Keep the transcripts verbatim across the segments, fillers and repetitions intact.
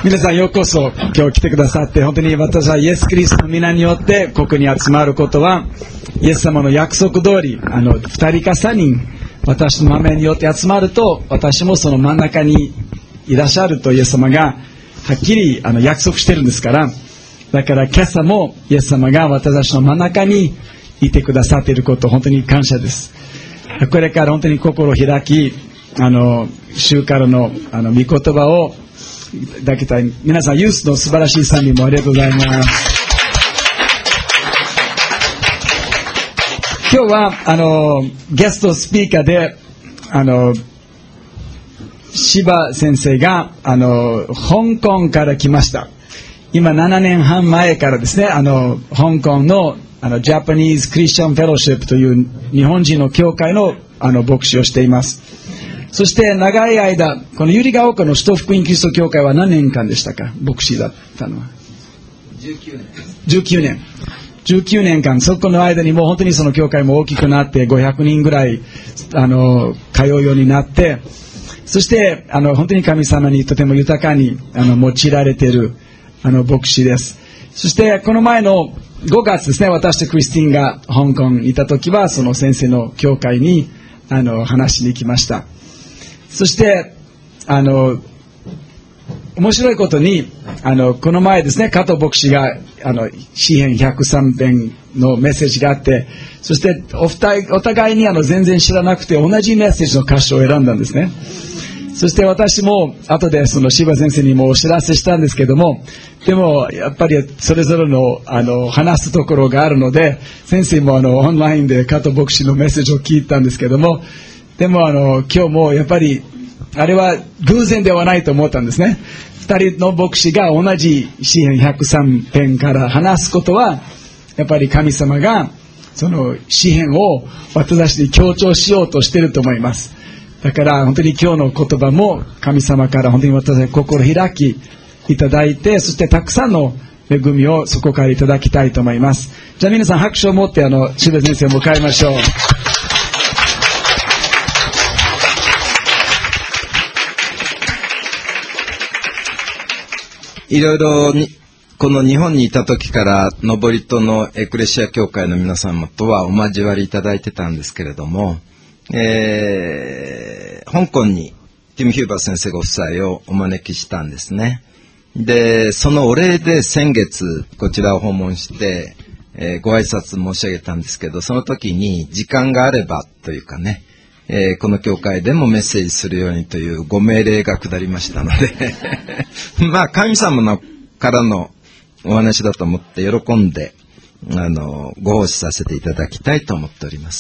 皆さんようこそ今日来てくださって、本当に私はイエス・キリストの皆によってここに集まることは、イエス様の約束通り、あのふたりかさんにん私の名前によって集まると、私もその真ん中にいらっしゃるとイエス様がはっきりあの約束してるんですから、だから今朝もイエス様が私たちの真ん中にいてくださっていること、本当に感謝です。これから本当に心を開き、あの主からのあの御言葉をいただきたい。皆さんユースの素晴らしい賛美もありがとうございます。今日はあのゲストスピーカーであの柴先生があの香港から来ました。今ななねんはん前からですね、あの香港のあのジャパニーズクリスチャンフェローシップという日本人の教会のあの牧師をしています。そして長い間、この百合ヶ丘の使徒福音キリスト教会は何年間でしたか？牧師だったのはじゅうきゅうねん。 じゅうきゅうねん。じゅうきゅうねんかん、そこの間にもう本当にその教会も大きくなってごひゃくにんぐらいあの通うようになって、そしてあの本当に神様にとても豊かにあの用いられているあの牧師です。そしてこの前のごがつですね、私とクリスティンが香港にいた時はその先生の教会にあの話しに行きました。そしてあの面白いことにあのこの前ですね、加藤牧師があの詩編ひゃくさんぺんのメッセージがあって、そしてお二人お互いにあの全然知らなくて同じメッセージの箇所を選んだんですね。そして私も後でその柴先生にもお知らせしたんですけども、でもやっぱりそれぞれのあの話すところがあるので、先生もあのオンラインで加藤牧師のメッセージを聞いたんですけども、でもあの今日もやっぱりあれは偶然ではないと思ったんですね。二人の牧師が同じ詩編ひゃくさんぺんから話すことは、やっぱり神様がその詩編を私たちに強調しようとしていると思います。だから本当に今日の言葉も神様から本当に私たち心開きいただいて、そしてたくさんの恵みをそこからいただきたいと思います。じゃあ皆さん拍手を持ってあの柴先生を迎えましょう。 いろいろにこの日本にいた時から登戸のエクレシア教会の皆様とはお交わりいただいてたんですけれども、えー、香港にティム・ヒューバー先生ご夫妻をお招きしたんですね。でそのお礼で先月こちらを訪問して、えー、ご挨拶申し上げたんですけど、その時に時間があればというかね、えー、この教会でもメッセージするようにというご命令が下りましたのでまあ神様のからのお話だと思って喜んであのご奉仕させていただきたいと思っております。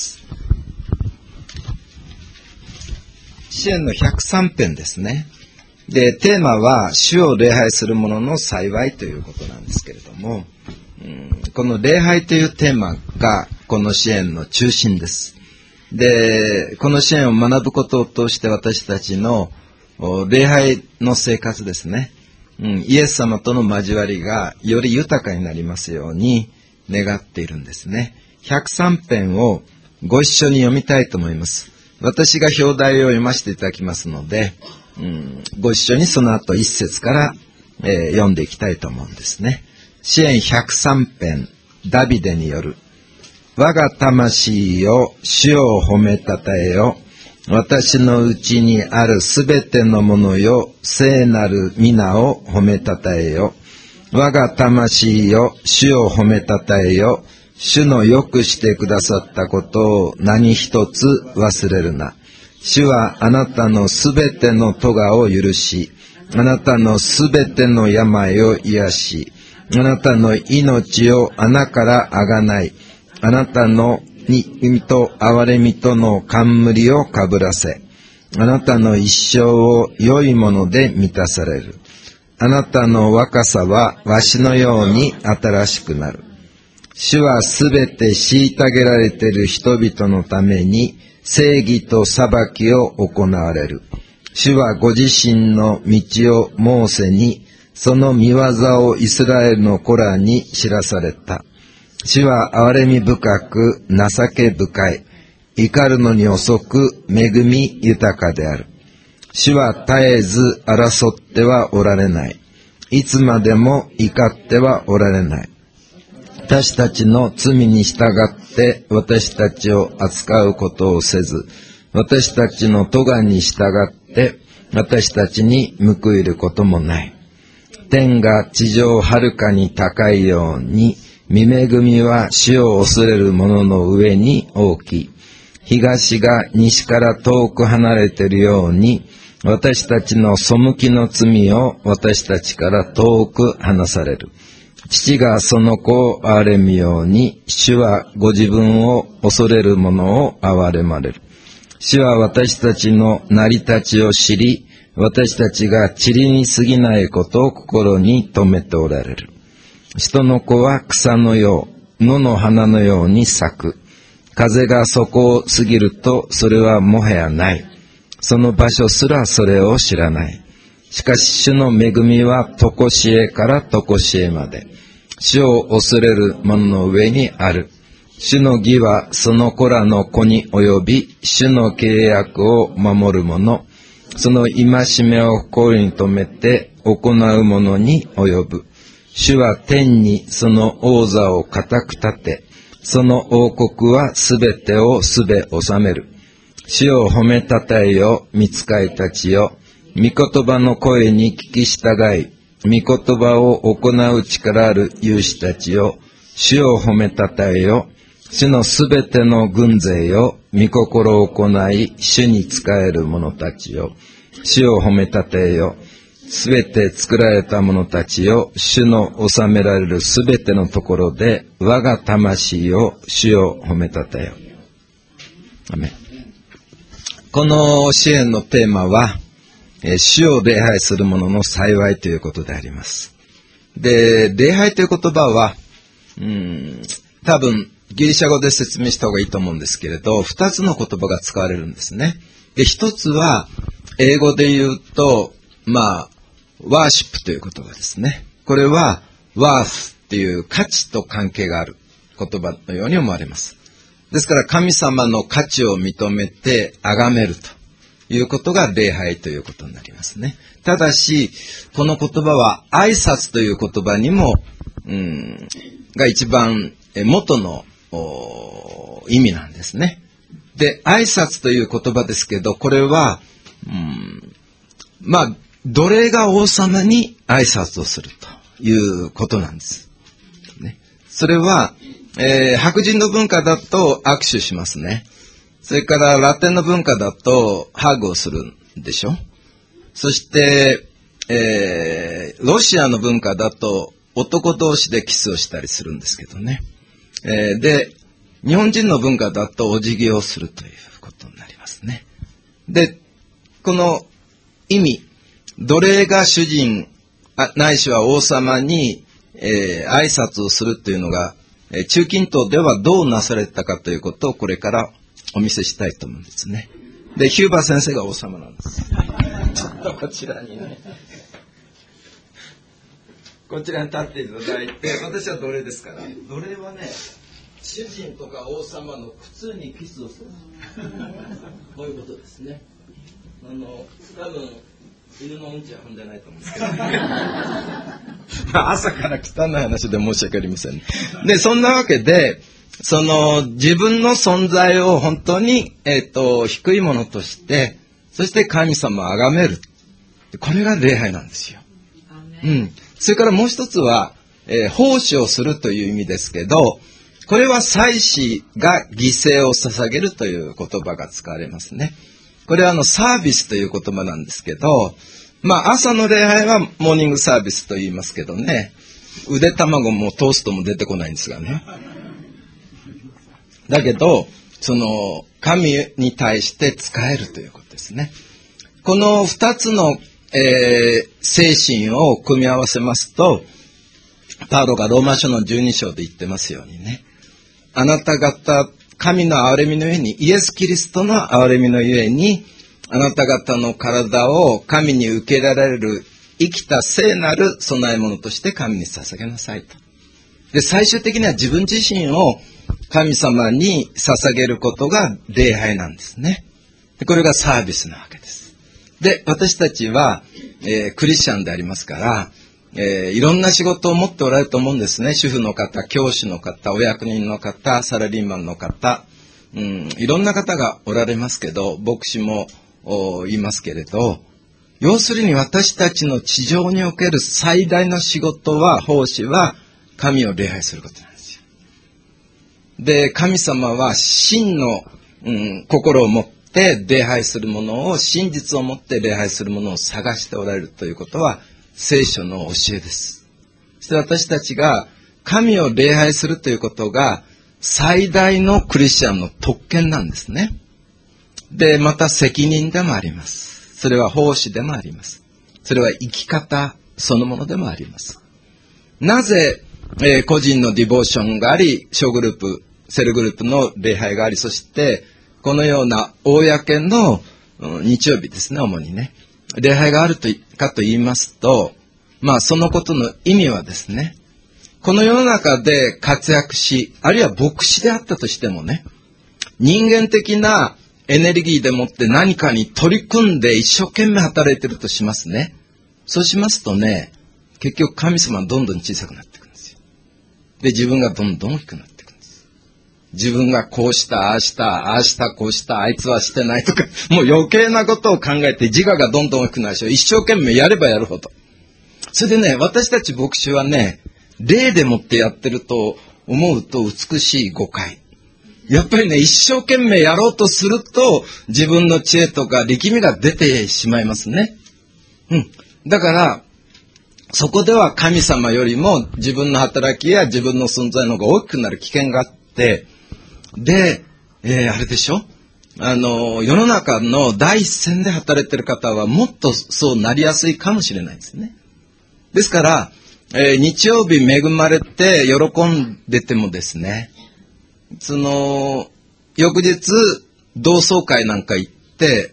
詩編のひゃくさんぺんですね。でテーマは主を礼拝する者の幸いということなんですけれども、うん、この礼拝というテーマがこの詩編の中心です。でこの詩編を学ぶことを通して私たちの礼拝の生活ですね、うん、イエス様との交わりがより豊かになりますように願っているんですね。ひゃくさんぺんをご一緒に読みたいと思います。私が表題を読ませていただきますので、うん、ご一緒にその後一節から、えー、読んでいきたいと思うんですね。詩編ひゃくさんぺん、ダビデによる。我が魂よ、主を褒めたたえよ。私のうちにあるすべてのものよ、聖なる皆を褒めたたえよ。我が魂よ、主を褒めたたえよ。主のよくしてくださったことを何一つ忘れるな。主はあなたのすべての咎を許し、あなたのすべての病を癒し、あなたの命を穴からあがない。あなたの憎みと憐れみとの冠をかぶらせ、あなたの一生を良いもので満たされる。あなたの若さはわしのように新しくなる。主はすべて虐げられている人々のために正義と裁きを行われる。主はご自身の道をモーセに、その見業をイスラエルの子らに知らされた。主は憐れみ深く情け深い。怒るのに遅く恵み豊かである。主は絶えず争ってはおられない。 いつまでも怒ってはおられない。私たちの罪に従って私たちを扱うことをせず、私たちの咎に従って私たちに報いることもない。天が地上はるかに高いように、御恵みは主を恐れる者の上に大きい。東が西から遠く離れているように、私たちの背きの罪を私たちから遠く離される。父がその子を憐れむように、主はご自分を恐れる者を憐れまれる。主は私たちの成り立ちを知り、私たちが塵に過ぎないことを心に留めておられる。人の子は草のよう、野の花のように咲く。風がそこを過ぎると、それはもはやない。その場所すらそれを知らない。しかし主の恵みはとこしえからとこしえまで、主を恐れる者の上にある。主の義はその子らの子に及び、主の契約を守る者、その戒めを心に留めて行う者に及ぶ。主は天にその王座を固く立て、その王国はすべてをすべ治める。主を褒めたたえよ、御使いたちよ。御言葉の声に聞き従い、御言葉を行う力ある勇士たちよ。主を褒めたたえよ。主のすべての軍勢よ。御心を行い、主に仕える者たちよ。主を褒めたたえよ。すべて作られた者たちよ。主の治められるすべてのところで、我が魂を主を褒めたたえよ。アメン。この詩篇のテーマは、えー、主を礼拝する者の幸いということであります。で、礼拝という言葉は、うーん、多分ギリシャ語で説明した方がいいと思うんですけれど、二つの言葉が使われるんですね。で、一つは英語で言うと、まあ、ワーシップという言葉ですね。これはワースっていう価値と関係がある言葉のように思われます。ですから神様の価値を認めて崇めるということが礼拝ということになりますね。ただし、この言葉は挨拶という言葉にも、うん、が一番元の意味なんですね。で、挨拶という言葉ですけど、これは、うん、まあ、奴隷が王様に挨拶をするということなんです。ね、それは、えー、白人の文化だと握手しますね。それからラテンの文化だとハグをするんでしょ。そして、えー、ロシアの文化だと男同士でキスをしたりするんですけどね。えー、で、日本人の文化だとお辞儀をするということになりますね。で、この意味、奴隷が主人、ないしは王様に、えー、挨拶をするというのが、えー、中近東ではどうなされたかということをこれからお見せしたいと思うんですね。で、ヒューバー先生が王様なんです。ちょっとこちらにね、こちらに立っていただいて、私は奴隷ですから、奴隷はね、主人とか王様の靴にキスをする。こういうことですね。あの、多分、犬のうんちは踏んでないと思うんですけど、ね、朝から汚い話で申し訳ありません。で、そんなわけで、その自分の存在を本当に、えっと、低いものとして、そして神様を崇める。これが礼拝なんですよ。うん。それからもう一つは、えー、奉仕をするという意味ですけど、これは祭司が犠牲を捧げるという言葉が使われますね。これはあのサービスという言葉なんですけど、まあ朝の礼拝はモーニングサービスと言いますけどね、ゆで卵もトーストも出てこないんですがね。だけど、その神に対して仕えるということですね。この二つの、えー、精神を組み合わせますと、パウロがローマ書のじゅうに章で言ってますようにね、あなた方、神の憐れみのゆえに、イエス・キリストの憐れみのゆえに、あなた方の体を神に受けられる生きた聖なる供え物として神に捧げなさいと。で、最終的には自分自身を神様に捧げることが礼拝なんですね。で、これがサービスなわけです。で、私たちは、えー、クリスチャンでありますから、 えー、いろんな仕事を持っておられると思うんですね。主婦の方、教師の方、お役人の方、サラリーマンの方、うん、いろんな方がおられますけど、牧師も言いますけれど、要するに私たちの地上における最大の仕事は、奉仕は神を礼拝することなんですよ。で、神様は真の、うん、心を持って礼拝するものを、真実を持って礼拝するものを探しておられるということは、聖書の教えです。そして私たちが神を礼拝するということが最大のクリスチャンの特権なんですね。で、また責任でもあります。それは奉仕でもあります。それは生き方そのものでもあります。なぜ、えー、個人のディボーションがあり、小グループ、セルグループの礼拝があり、そしてこのような公の、うん、日曜日ですね、主にね。礼拝があるとかと言いますと、まあそのことの意味はですね、この世の中で活躍し、あるいは牧師であったとしてもね、人間的なエネルギーでもって何かに取り組んで一生懸命働いてるとしますね。そうしますとね、結局神様はどんどん小さくなっていくんですよ。で、自分がどんどん大きくなっていくんです。自分がこうした、ああした、ああした、こうした、あいつはしてないとか、もう余計なことを考えて自我がどんどん大きくなるでしょ。一生懸命やればやるほど。それでね、私たち牧師はね、霊でもってやってると思うと美しい誤解。やっぱりね、一生懸命やろうとすると自分の知恵とか力みが出てしまいますね。うん。だから、そこでは神様よりも自分の働きや自分の存在の方が大きくなる危険があって、で、えー、あれでしょ？あの、世の中の第一線で働いている方はもっとそうなりやすいかもしれないですね。ですから、えー、日曜日恵まれて喜んでてもですね、その、翌日同窓会なんか行って、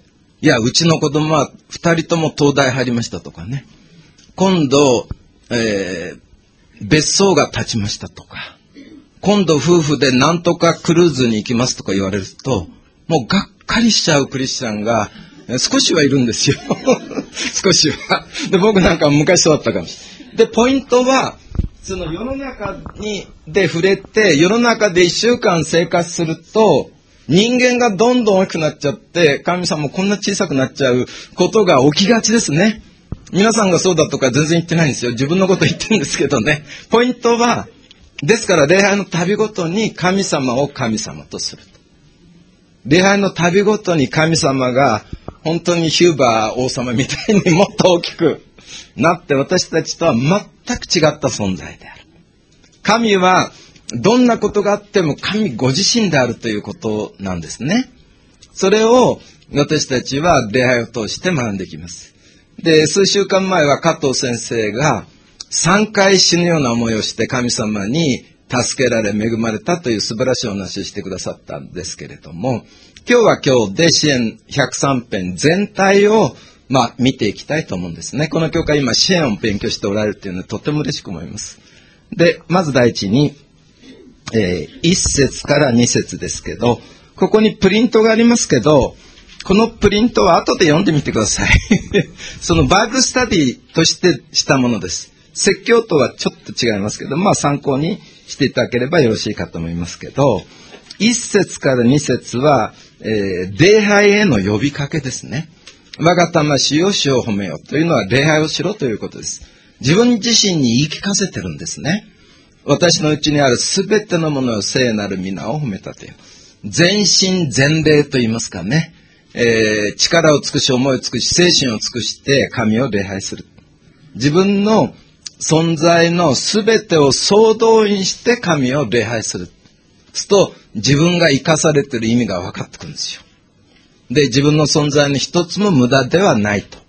いや、うちの子供は二人とも東大入りましたとかね、今度、えー、別荘が建ちましたとか、今度夫婦でなんとかクルーズに行きますとか言われると、もうがっかりしちゃうクリスチャンが少しはいるんですよ。少しは。で、僕なんか昔そうだったかもしれない。で、ポイントは、その世の中にで触れて、世の中で一週間生活すると、人間がどんどん大きくなっちゃって、神様もこんな小さくなっちゃうことが起きがちですね。皆さんがそうだとか全然言ってないんですよ。自分のこと言ってるんですけどね。ポイントは、ですから礼拝の旅ごとに神様を神様とする。礼拝の旅ごとに神様が本当にヒューバー王様みたいにもっと大きくなって私たちとは全く違った存在である。神はどんなことがあっても神ご自身であるということなんですね。それを私たちは礼拝を通して学んでいきます。で、数週間前は加藤先生がさんかい死ぬような思いをして神様に助けられ恵まれたという素晴らしいお話をしてくださったんですけれども、今日は今日で支援ひゃくさん編全体をまあ見ていきたいと思うんですね。この教会今支援を勉強しておられるというのはとても嬉しく思います。で、まず第一に、えー、いっ節からに節ですけど、ここにプリントがありますけど、このプリントは後で読んでみてください。そのバイブルスタディとしてしたものです。説教とはちょっと違いますけど、まあ参考にしていただければよろしいかと思いますけど、いっ節からに節は、えー、礼拝への呼びかけですね。我が魂を主を褒めよというのは礼拝をしろということです。自分自身に言い聞かせてるんですね。私のうちにあるすべてのものを聖なる皆を褒めたてよ。全身全霊と言いますかね。えー、力を尽くし思いを尽くし精神を尽くして神を礼拝する。自分の存在のすべてを総動員して神を礼拝する。すると自分が生かされている意味が分かってくるんですよ。で、自分の存在の一つも無駄ではないと。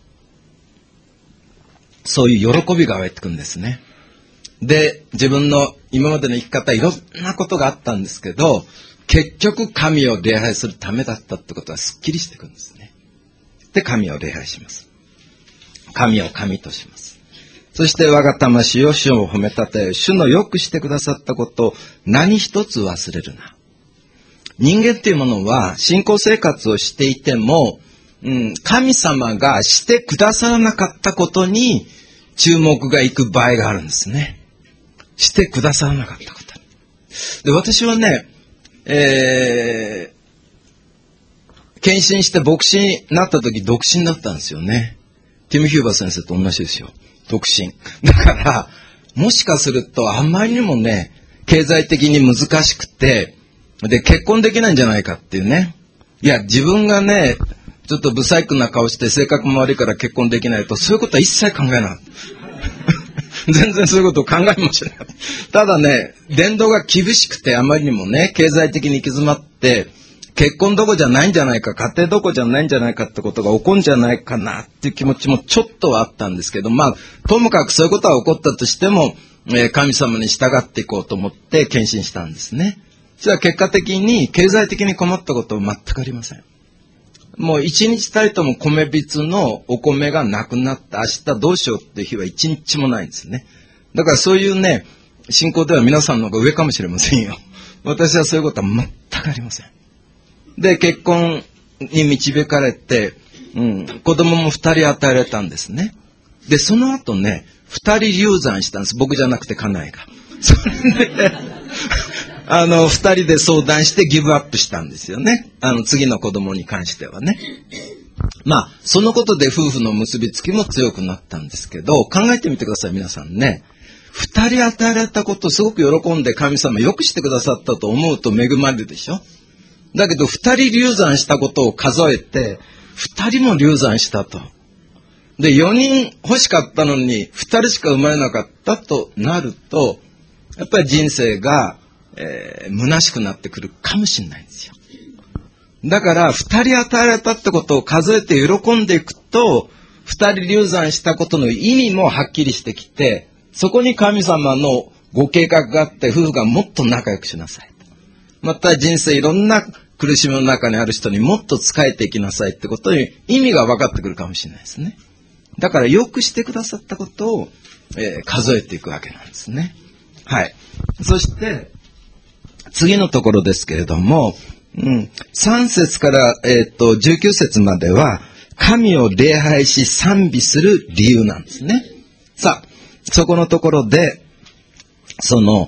そういう喜びが湧いてくるんですね。で、自分の今までの生き方いろんなことがあったんですけど、結局神を礼拝するためだったってことはすっきりしてくるんですね。で、神を礼拝します。神を神とします。そして我が魂を主を褒めたたえ、主のよくしてくださったことを何一つ忘れるな。人間っていうものは信仰生活をしていても、うん、神様がしてくださらなかったことに注目がいく場合があるんですね。してくださらなかったこと。で、私はね、えー、献身して牧師になった時独身だったんですよね。ティム・ヒューバー先生と同じですよ。独身。だから、もしかするとあまりにもね、経済的に難しくて、で、結婚できないんじゃないかっていうね。いや、自分がね、ちょっと不細工な顔して性格も悪いから結婚できないと、そういうことは一切考えなかった。全然そういうことを考えもしなかった。ただね、伝道が厳しくてあまりにもね、経済的に行き詰まって、結婚どこじゃないんじゃないか、家庭どこじゃないんじゃないかってことが起こるんじゃないかなっていう気持ちもちょっとはあったんですけど、まあ、ともかくそういうことは起こったとしても、えー、神様に従っていこうと思って献身したんですね。それは結果的に経済的に困ったことは全くありません。もう一日たりとも米びつのお米がなくなった明日どうしようっていう日は一日もないんですね。だからそういうね、信仰では皆さんの方が上かもしれませんよ。私はそういうことは全くありません。で、結婚に導かれて、うん、子供も二人与えられたんですね。で、その後ね、二人流産したんです。僕じゃなくて家内が。それで、あの、二人で相談してギブアップしたんですよね。あの、次の子供に関してはね。まあ、そのことで夫婦の結びつきも強くなったんですけど、考えてみてください、皆さんね。二人与えられたことをすごく喜んで神様よくしてくださったと思うと恵まれるでしょ。だけど、二人流産したことを数えて、二人も流産したと。で、四人欲しかったのに、二人しか生まれなかったとなると、やっぱり人生が、えー、虚しくなってくるかもしれないんですよ。だから、二人与えられたってことを数えて喜んでいくと、二人流産したことの意味もはっきりしてきて、そこに神様のご計画があって、夫婦がもっと仲良くしなさい。また人生いろんな苦しみの中にある人にもっと仕えていきなさいってことに意味が分かってくるかもしれないですね。だからよくしてくださったことを、えー、数えていくわけなんですね。はい。そして、次のところですけれども、うん、さん節から、えー、とじゅうきゅう節までは、神を礼拝し賛美する理由なんですね。さあ、そこのところで、その、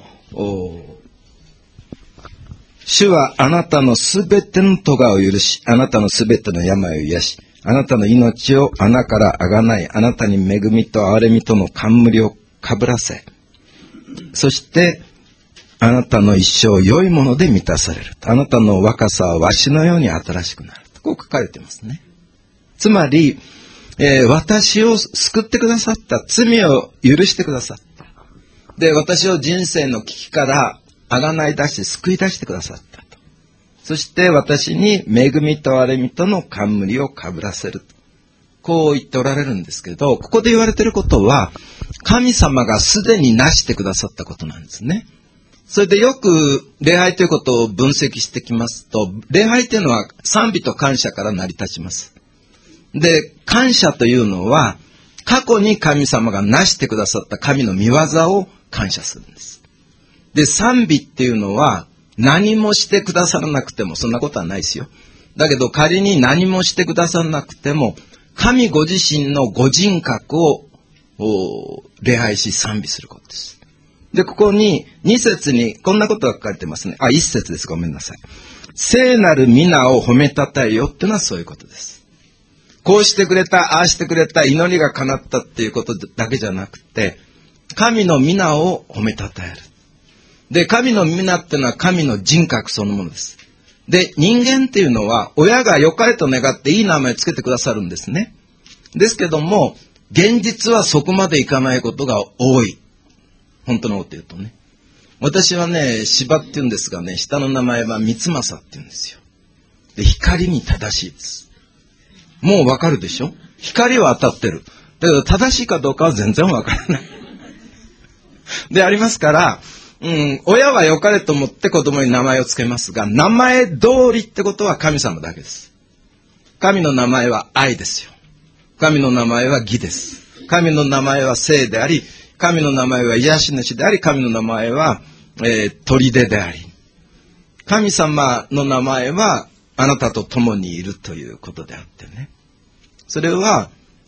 主はあなたのすべての咎を許し、あなたのすべての病を癒し、あなたの命を穴からあがない、あなたに恵みと憐れみとの冠をかぶらせ、そして、あなたの一生良いもので満たされる。あなたの若さはわしのように新しくなる。こう書かれてますね。つまり、えー、私を救ってくださった。罪を許してくださった。で、私を人生の危機からあがない出して救い出してくださったと。そして私に恵みと憐れみとの冠をかぶらせる。こう言っておられるんですけど、ここで言われていることは、神様がすでになしてくださったことなんですね。それでよく礼拝ということを分析してきますと、礼拝というのは賛美と感謝から成り立ちます。で、感謝というのは、過去に神様がなしてくださった神の御業を感謝するんです。で、賛美っていうのは、何もしてくださらなくても、そんなことはないですよ。だけど仮に何もしてくださらなくても、神ご自身のご人格を礼拝し賛美することです。で、ここにに節にこんなことが書かれてますね。あ、いち節です。ごめんなさい。聖なる皆を褒めたたえよっていうのはそういうことです。こうしてくれた、ああしてくれた、祈りが叶ったっていうことだけじゃなくて、神の皆を褒めたたえる。で、神の皆っていうのは神の人格そのものです。で、人間っていうのは親が良かれと願っていい名前をつけてくださるんですね。ですけども、現実はそこまでいかないことが多い。本当のこと言うとね。私はね、芝って言うんですがね、下の名前は三政って言うんですよ。で、光に正しいです。もうわかるでしょ？光は当たってる。だけど正しいかどうかは全然わからない。でありますから、うん、親は良かれと思って子供に名前をつけますが、名前通りってことは神様だけです。神の名前は愛ですよ。神の名前は義です。神の名前は聖であり、神の名前は癒し主であり、神の名前は、えー、砦であり、神様の名前はあなたと共にいるということであってね。それは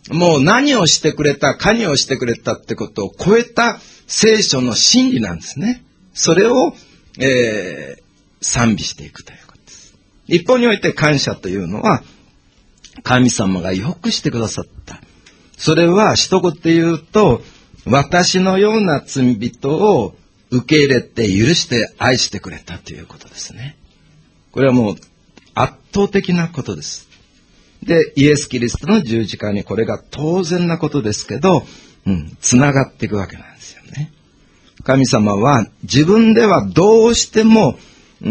もう何をしてくれた、何をしてくれたってことを超えた聖書の真理なんですね。それを、えー、賛美していくということです。一方において感謝というのは、神様がよくしてくださった。それは一言で言うと、私のような罪人を受け入れて許して愛してくれたということですね。これはもう圧倒的なことです。で、イエス・キリストの十字架にこれが当然なことですけど、うん、つながっていくわけなんですよね。神様は自分ではどうしても、うん、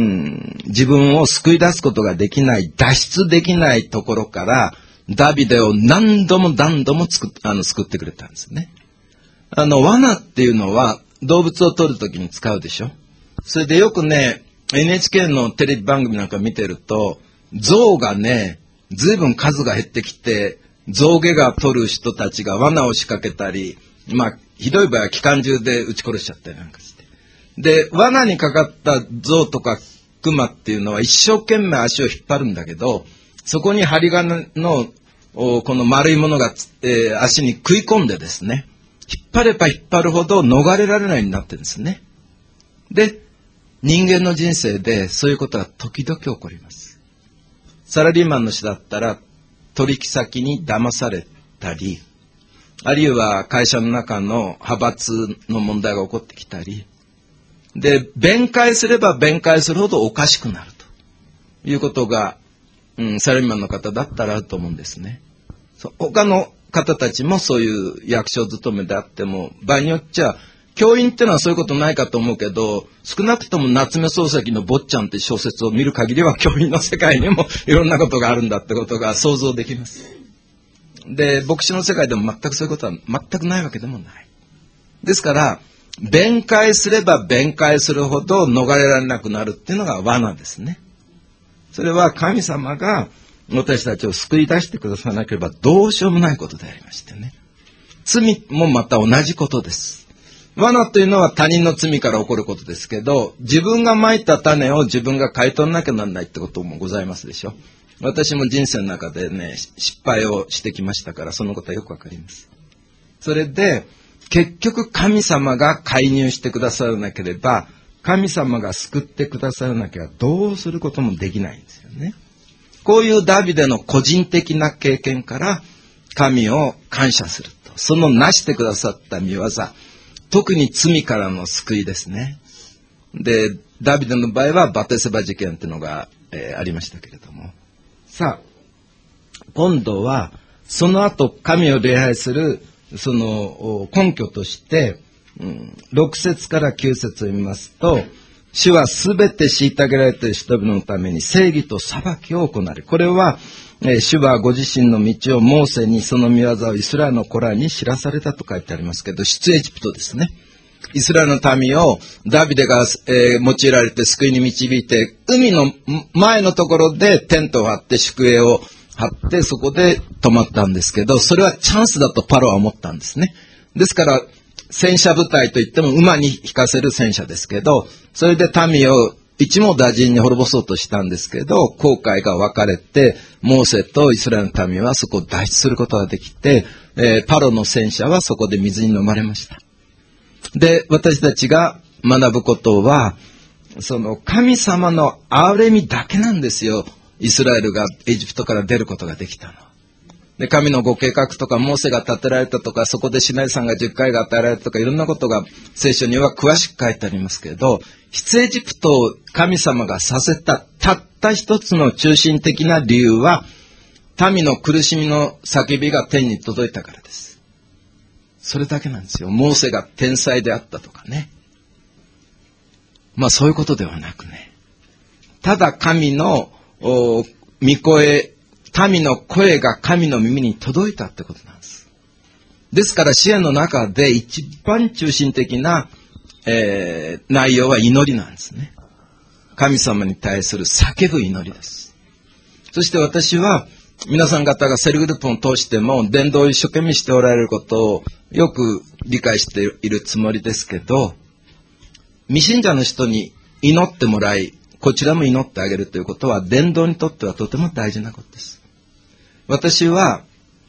自分を救い出すことができない、脱出できないところから、ダビデを何度も何度もつくあの救ってくれたんですね。あの、罠っていうのは動物を取るときに使うでしょ。それでよくね、エヌエイチケー のテレビ番組なんか見てると、象がね、ずいぶん数が減ってきて、象牙が取る人たちが罠を仕掛けたり、まあ、ひどい場合は機関銃で撃ち殺しちゃったりなんかして。で、罠にかかった象とか熊っていうのは一生懸命足を引っ張るんだけど、そこに針金のこの丸いものが、えー、足に食い込んでですね、引っ張れば引っ張るほど逃れられないようになってるんですね。で、人間の人生でそういうことは時々起こります。サラリーマンの人だったら取引先に騙されたり、あるいは会社の中の派閥の問題が起こってきたり、で、弁解すれば弁解するほどおかしくなるということが、うん、サラリーマンの方だったらあると思うんですね。他の方たちもそういう役所勤めであっても、場合によっちゃ、教員ってのはそういうことないかと思うけど、少なくとも夏目漱石の坊ちゃんって小説を見る限りは教員の世界にもいろんなことがあるんだってことが想像できます。で、牧師の世界でも全くそういうことは全くないわけでもない。ですから、弁解すれば弁解するほど逃れられなくなるっていうのが罠ですね。それは神様が私たちを救い出してくださらなければどうしようもないことでありましてね。罪もまた同じことです。罠というのは他人の罪から起こることですけど、自分が蒔いた種を自分が買い取らなきゃならないってこともございますでしょ。私も人生の中でね、失敗をしてきましたから、そのことはよくわかります。それで、結局神様が介入してくださらなければ、神様が救ってくださらなければどうすることもできないんですよね。こういうダビデの個人的な経験から神を感謝すると。そのなしてくださった御業、特に罪からの救いですね。で、ダビデの場合はバテセバ事件っていうのが、えー、ありましたけれども。さあ、今度はその後神を礼拝するその根拠として、うん、ろく節からきゅう節を見ますと、主はすべて虐げられている人々のために正義と裁きを行われ。これは、えー、主はご自身の道をモーセにその御業をイスラエルの子らに知らされたと書いてありますけど、出エジプトですね。イスラエルの民をダビデが、えー、用いられて救いに導いて、海の前のところでテントを張って宿営を張ってそこで泊まったんですけど、それはチャンスだとパロは思ったんですね。ですから戦車部隊といっても馬に引かせる戦車ですけど、それで民を一網打尽に滅ぼそうとしたんですけど、航海が分かれてモーセとイスラエルの民はそこを脱出することができて、えー、パロの戦車はそこで水に飲まれました。で、私たちが学ぶことは、その神様の憐れみだけなんですよ。イスラエルがエジプトから出ることができたの。で、神のご計画とか、モーセが立てられたとか、そこでシナイ山がじゅっかいが与えられたとか、いろんなことが聖書には詳しく書いてありますけれど、出エジプトを神様がさせたたった一つの中心的な理由は、民の苦しみの叫びが天に届いたからです。それだけなんですよ。モーセが天才であったとかね。まあそういうことではなくね。ただ神の御声、民の声が神の耳に届いたってことなんです。ですから支援の中で一番中心的な、えー、内容は祈りなんですね。神様に対する叫ぶ祈りです。そして私は皆さん方がセルグループを通しても伝道を一生懸命しておられることをよく理解しているつもりですけど、未信者の人に祈ってもらい、こちらも祈ってあげるということは伝道にとってはとても大事なことです。私は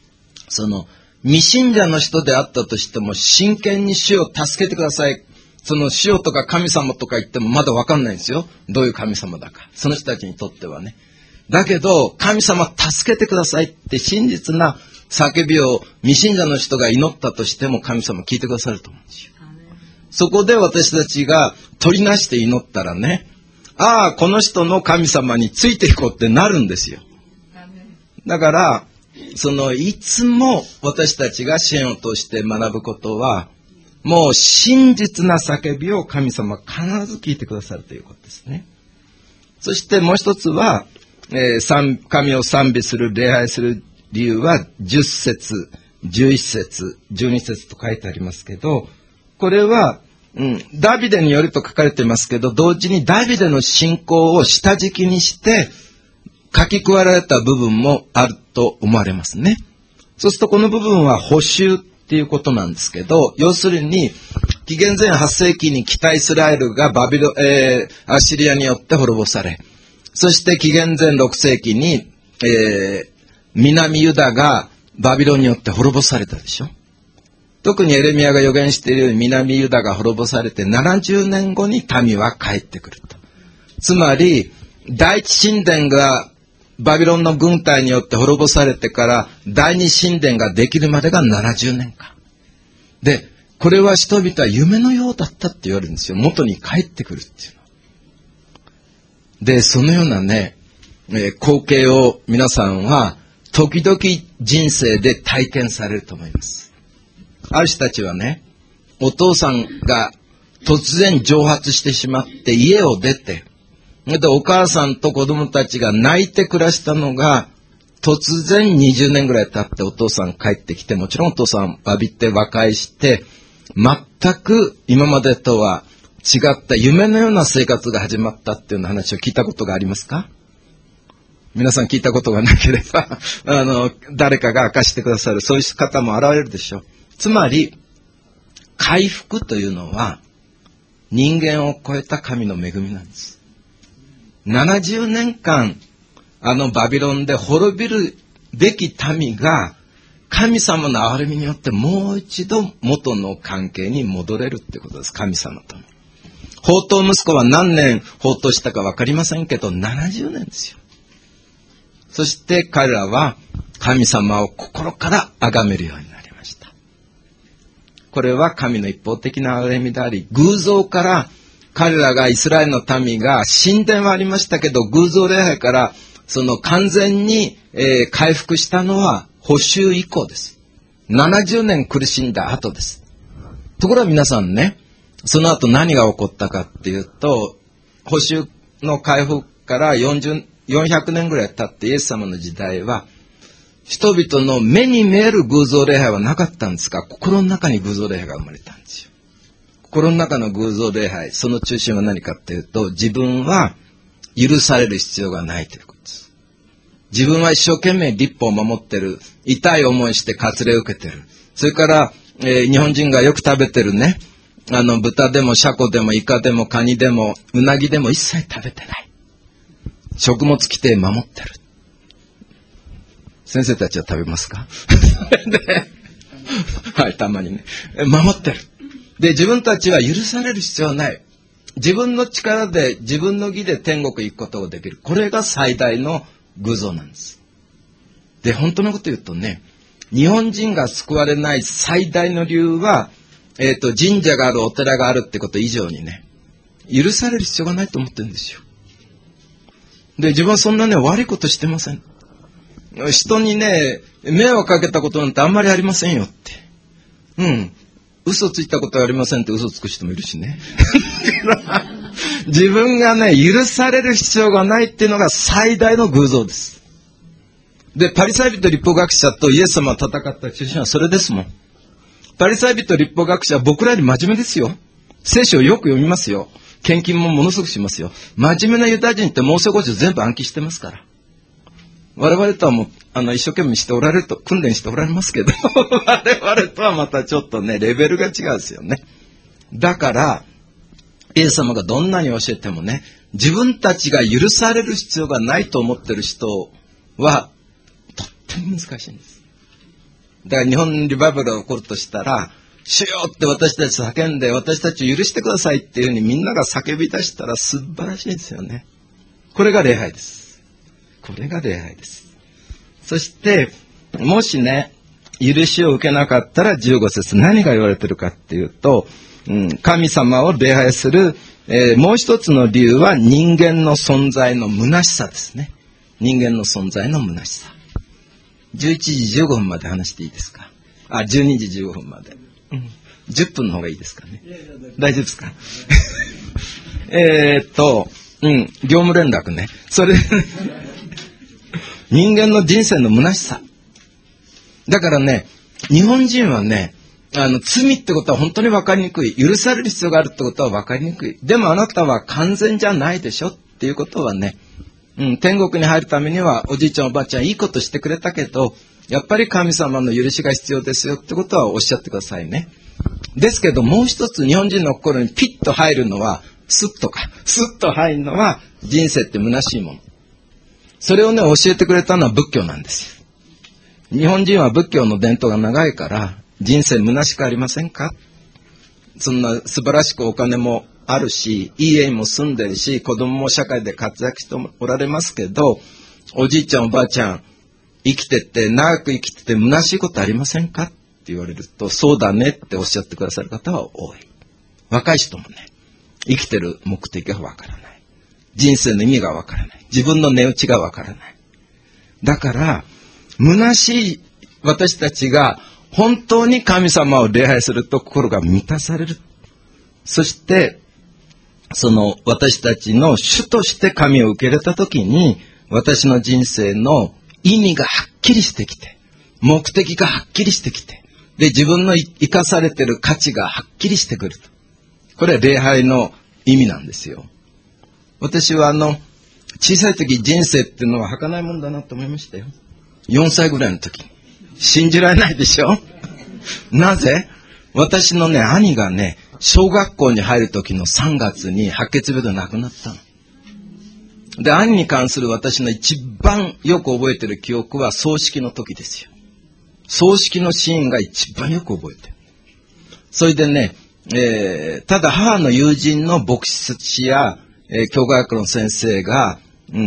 その、未信者の人であったとしても、真剣に主を助けてください。その主よとか神様とか言ってもまだわかんないんですよ。どういう神様だか。その人たちにとってはね。だけど、神様助けてくださいって真実な叫びを未信者の人が祈ったとしても神様聞いてくださると思うんですよ。そこで私たちが取りなして祈ったらね、ああ、この人の神様についていこうってなるんですよ。だから、その、いつも私たちが支援を通して学ぶことは、もう真実な叫びを神様は必ず聞いてくださるということですね。そしてもう一つは、えー、神を賛美する、礼拝する理由はじゅっ節、じゅういち節、じゅうに節と書いてありますけど、これは、うん、ダビデによると書かれていますけど、同時にダビデの信仰を下敷きにして書き加えられた部分もあると思われますね。そうするとこの部分は補修っていうことなんですけど、要するに紀元前はっ世紀に北イスラエルがバビロ、えー、アッシリアによって滅ぼされ、そして紀元前ろく世紀に、えー、南ユダがバビロンによって滅ぼされたでしょ。特にエレミヤが予言しているように南ユダが滅ぼされてななじゅうねんごに民は帰ってくると。つまり第一神殿がバビロンの軍隊によって滅ぼされてから第二神殿ができるまでがななじゅうねんかん。で、これは人々は夢のようだったって言われるんですよ。元に帰ってくるっていうの。で、そのようなね、えー、光景を皆さんは時々人生で体験されると思います。ある人たちはね、お父さんが突然蒸発してしまって家を出て、でお母さんと子供たちが泣いて暮らしたのが突然にじゅうねんぐらい経ってお父さん帰ってきて、もちろんお父さん詫びて和解して全く今までとは違った夢のような生活が始まったっていうような話を聞いたことがありますか？皆さん聞いたことがなければあの誰かが明かしてくださる、そういう方も現れるでしょう。つまり回復というのは人間を超えた神の恵みなんです。ななじゅうねんかんあのバビロンで滅びるべき民が神様の憐れみによってもう一度元の関係に戻れるってことです。神様と。放蕩息子は何年放蕩したか分かりませんけどななじゅうねんですよ。そして彼らは神様を心から崇めるようになりました。これは神の一方的な憐れみであり、偶像から彼らがイスラエルの民が神殿はありましたけど偶像礼拝からその完全に、えー、回復したのは補修以降です。ななじゅうねん苦しんだ後です。ところが皆さんね、その後何が起こったかっていうと、補修の回復からよんじゅう、よんひゃくねんぐらい経ってイエス様の時代は人々の目に見える偶像礼拝はなかったんですが、心の中に偶像礼拝が生まれたんですよ。心の中の偶像礼拝、その中心は何かっていうと、自分は許される必要がないということです。自分は一生懸命律法を守ってる、痛い思いして割礼を受けてる、それから、えー、日本人がよく食べてるね、あの豚でもシャコでもイカでもカニでもウナギでも一切食べてない、食物規定守ってる。先生たちは食べますか？ではい、たまにね。守ってる。で、自分たちは許される必要はない。自分の力で、自分の義で天国行くことができる。これが最大の偶像なんです。で、本当のこと言うとね、日本人が救われない最大の理由は、えっと、神社がある、お寺があるってこと以上にね、許される必要がないと思ってるんですよ。で、自分はそんなね、悪いことしてません。人にね、迷惑かけたことなんてあんまりありませんよって。うん。嘘ついたことはありませんって嘘つく人もいるしね。自分がね、許される必要がないっていうのが最大の偶像です。で、パリサイ人律法学者とイエス様が戦った中心はそれですもん。パリサイ人律法学者は僕らより真面目ですよ。聖書をよく読みますよ。献金もものすごくしますよ。真面目なユダヤ人ってモーセ五条全部暗記してますから。我々とはもうあの一生懸命しておられると訓練しておられますけど我々とはまたちょっとねレベルが違うんですよね。だからイエス様がどんなに教えてもね、自分たちが許される必要がないと思ってる人はとっても難しいんです。 だから日本リバイバルが起こるとしたら、主よって私たち叫んで、私たちを許してくださいっていうふうにみんなが叫び出したら素晴らしいですよね。これが礼拝です。これが礼拝です。そして、もしね、許しを受けなかったらじゅうご節何が言われてるかっていうと、うん、神様を礼拝する、えー、もう一つの理由は人間の存在の虚しさですね。人間の存在の虚しさ。じゅういちじじゅうごふんまで話していいですか？あ、じゅうにじじゅうごふんまで。うん、じゅっぷんの方がいいですかね。大丈夫ですか？えっと、うん、業務連絡ね。それ人間の人生の虚しさ。だからね、日本人はね、あの、罪ってことは本当に分かりにくい。許される必要があるってことは分かりにくい。でもあなたは完全じゃないでしょっていうことはね、うん、天国に入るためにはおじいちゃんおばあちゃんいいことしてくれたけど、やっぱり神様の許しが必要ですよってことはおっしゃってくださいね。ですけどもう一つ日本人の心にピッと入るのは、スッとか、スッと入るのは人生って虚しいもの。それをね、教えてくれたのは仏教なんですよ。日本人は仏教の伝統が長いから、人生虚しくありませんか？そんな素晴らしくお金もあるし、いい家にも住んでるし、子供も社会で活躍しておられますけど、おじいちゃんおばあちゃん、生きてて、長く生きてて虚しいことありませんかって言われると、そうだねっておっしゃってくださる方は多い。若い人もね、生きてる目的がわからない。人生の意味がわからない。自分の値打ちがわからない。だから、虚しい私たちが本当に神様を礼拝すると心が満たされる。そして、その私たちの主として神を受け入れたときに、私の人生の意味がはっきりしてきて、目的がはっきりしてきて、で、自分の生かされている価値がはっきりしてくると。これは礼拝の意味なんですよ。私はあの、小さい時人生っていうのは儚いもんだなと思いましたよ。よんさいぐらいの時。信じられないでしょ？なぜ？私のね、兄がね、小学校に入る時のさんがつに白血病で亡くなったの。で、兄に関する私の一番よく覚えてる記憶は葬式の時ですよ。葬式のシーンが一番よく覚えてる。それでね、えー、ただ母の友人の牧師や、えー、教科学の先生が、うん、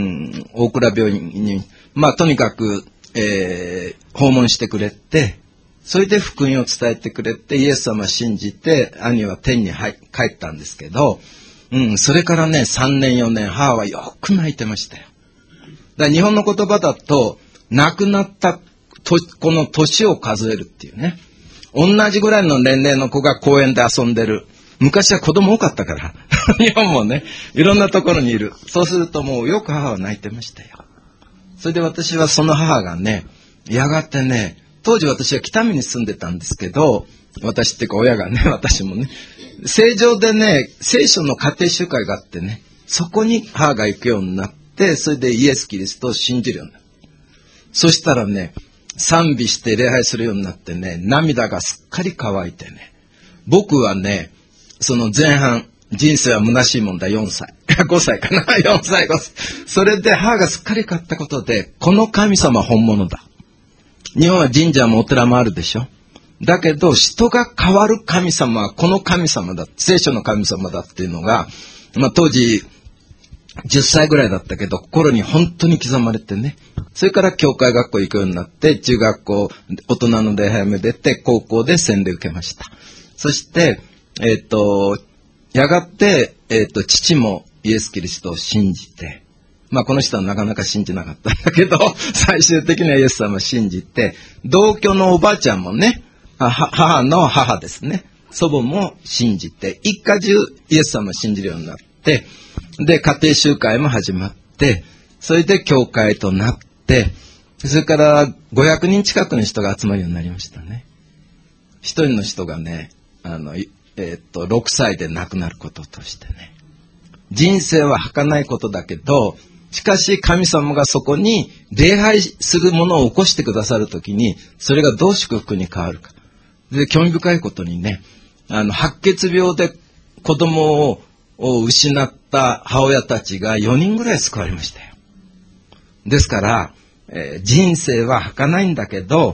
大倉病院に、まあとにかく、えー、訪問してくれて、それで福音を伝えてくれて、イエス様を信じて、兄は天に入帰ったんですけど、うん、それからね、さんねんよねん、母はよく泣いてましたよ。だから日本の言葉だと、亡くなったとこの年を数えるっていうね。同じぐらいの年齢の子が公園で遊んでる。昔は子供多かったから。日本もね、いろんなところにいる。そうするともうよく母は泣いてましたよ。それで私はその母がね、やがてね、当時私は北見に住んでたんですけど、私っていうか親がね、私もね、正常でね、聖書の家庭集会があってね、そこに母が行くようになって、それでイエス・キリストを信じるようになった。そしたらね、賛美して礼拝するようになってね、涙がすっかり乾いてね、僕はね、その前半、人生は虚しいもんだ、よんさい。ごさいかな ?よんさい、ごさい。それで母がすっかり買ったことで、この神様本物だ。日本は神社もお寺もあるでしょ。だけど、人が変わる神様はこの神様だ。聖書の神様だっていうのが、まあ当時、じゅっさいぐらいだったけど、心に本当に刻まれてね。それから教会学校行くようになって、中学校、大人の礼拝も出て、高校で洗礼受けました。そして、えっと、やがて、えっと、父もイエス・キリストを信じて、まあこの人はなかなか信じなかったんだけど、最終的にはイエス様を信じて、同居のおばあちゃんもね、母の母ですね、祖母も信じて、一家中イエス様を信じるようになって、で、家庭集会も始まって、それで教会となって、それからごひゃくにん近くの人が集まるようになりましたね。一人の人がね、あの、えー、っと、ろくさいで亡くなることとしてね。人生は儚いことだけど、しかし神様がそこに礼拝するものを起こしてくださるときに、それがどう祝福に変わるか。で、興味深いことにね、あの、白血病で子供をを失った母親たちがよにんぐらい救われましたよ。ですから、えー、人生は儚いんだけど、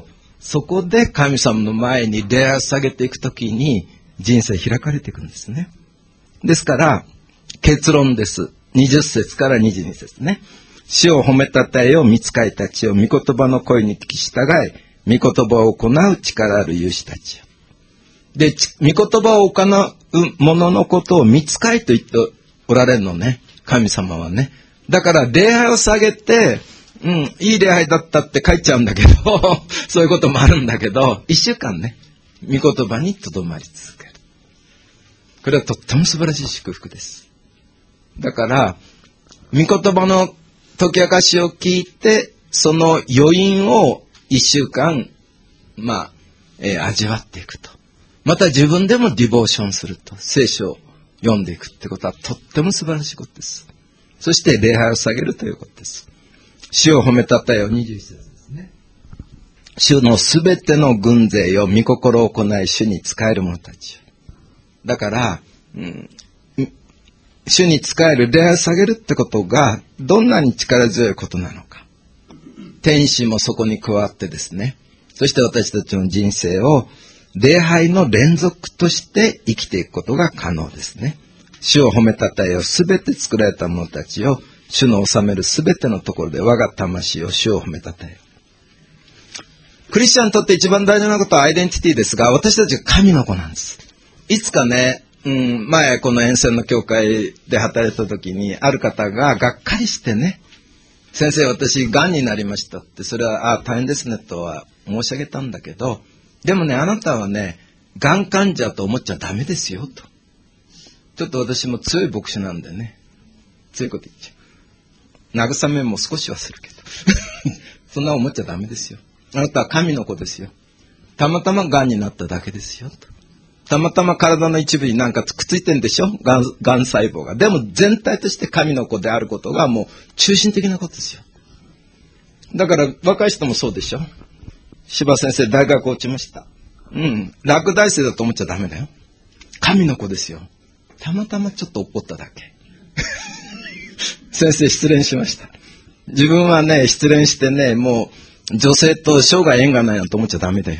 そこで神様の前に礼拝を下げていくときに人生開かれていくんですね。ですから結論です。にじゅっ節からにじゅうに節ね。主を褒めたたえよ御使いたちを、御言葉の声に聞き従い、御言葉を行う力ある勇士たちよ。で、御言葉を行う者のことを御使いと言っておられるのね、神様はね。だから礼拝を下げて、うん、いい礼拝だったって書いちゃうんだけど、そういうこともあるんだけど、一週間ね、御言葉にとどまり続ける。これはとっても素晴らしい祝福です。だから、御言葉の解き明かしを聞いて、その余韻を一週間、まあ、えー、味わっていくと。また自分でもディボーションすると。聖書を読んでいくってことはとっても素晴らしいことです。そして礼拝を下げるということです。主を褒めたたえよにじゅういち節ですね。主のすべての軍勢よ、御心を行い主に仕える者たちよ。だから、うん、主に仕える礼拝を下げるってことがどんなに力強いことなのか。天使もそこに加わってですね。そして私たちの人生を礼拝の連続として生きていくことが可能ですね。主を褒めたたえよ、すべて作られた者たちを、主の治めるすべてのところで我が魂を主を褒めたたえよ。クリスチャンにとって一番大事なことはアイデンティティですが、私たちが神の子なんです。いつかね、うん、前この沿線の教会で働いた時にある方ががっかりしてね、先生私がんになりましたって、それはあ大変ですねとは申し上げたんだけど、でもねあなたはねがん患者と思っちゃダメですよと。ちょっと私も強い牧師なんでね、強いこと言っちゃう。慰めも少しはするけどそんな思っちゃダメですよ。あなたは神の子ですよ。たまたまがんになっただけですよと。たまたま体の一部になんかくっついてんでしょ、がん、がん細胞が。でも全体として神の子であることがもう中心的なことですよ。だから若い人もそうでしょ。柴先生大学落ちました。うん。落第生だと思っちゃダメだよ。神の子ですよ。たまたまちょっと怒っただけ。先生失恋しました。自分はね失恋してね、もう女性と生涯縁がないなんて思っちゃダメだよ。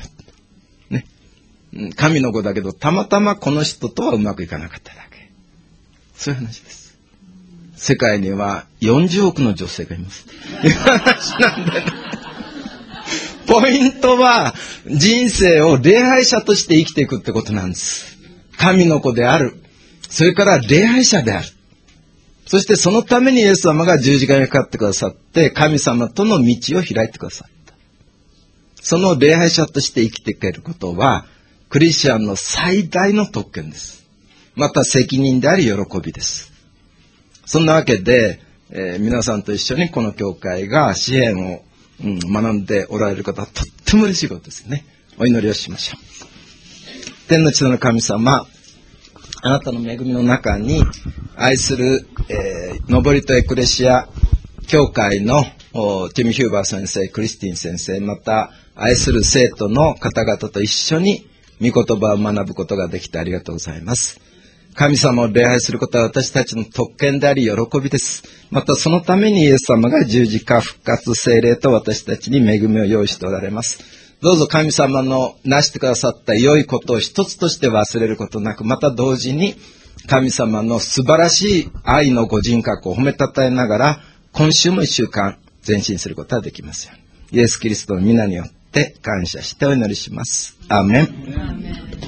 神の子だけどたまたまこの人とはうまくいかなかっただけ。そういう話です。世界にはよんじゅうおくの女性がいます。いう話なんでね。ポイントは人生を礼拝者として生きていくってことなんです。神の子である。それから礼拝者である。そしてそのためにイエス様が十字架にかかってくださって神様との道を開いてくださった。その礼拝者として生きていけることはクリスチャンの最大の特権です。また責任であり喜びです。そんなわけで、えー、皆さんと一緒にこの教会が詩篇を、うん、学んでおられる方はとっても嬉しいことですね。お祈りをしましょう。天の地の神様、あなたの恵みの中に愛する、えー、登りとエクレシア教会のティム・ヒューバー先生、クリスティン先生、また愛する生徒の方々と一緒に御言葉を学ぶことができてありがとうございます。神様を礼拝することは私たちの特権であり喜びです。またそのためにイエス様が十字架、復活、聖霊と私たちに恵みを用意しておられます。どうぞ神様のなしてくださった良いことを一つとして忘れることなく、また同時に神様の素晴らしい愛のご人格を褒めたたえながら、今週も一週間前進することができますように。イエス・キリストの皆によって感謝してお祈りします。アーメン。